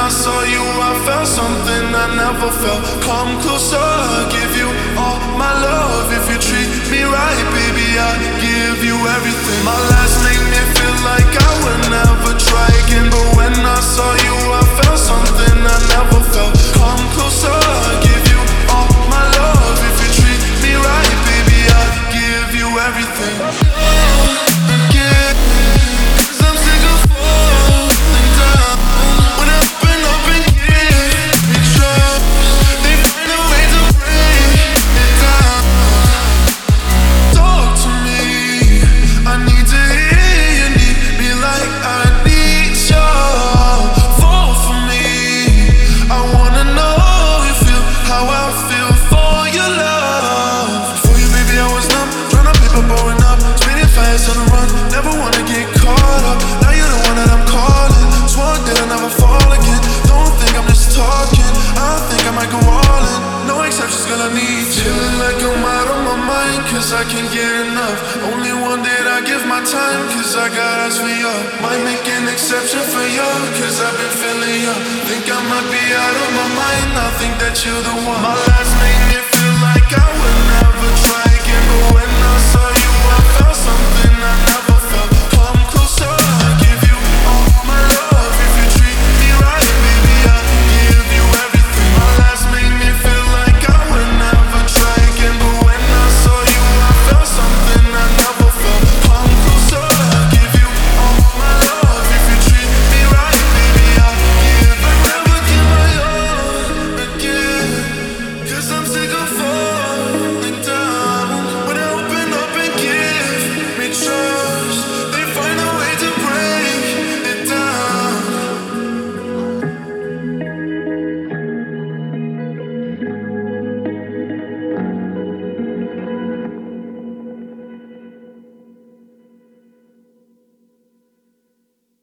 I saw you, I felt something I never felt. Come closer, I'll give you all my love. If you treat me right, baby, I'll give you everything. My last made me feel like I would never try again, but when I saw you, I felt something I never felt. Come closer, I'll give you all my love. If you treat me right, baby, I'll give you everything. I can't get enough. Only one that I give my time, cause I got eyes for you. Might make an exception for you, cause I've been feeling you. Think I might be out of my mind, I think that you're the one. My last made me feel like I would never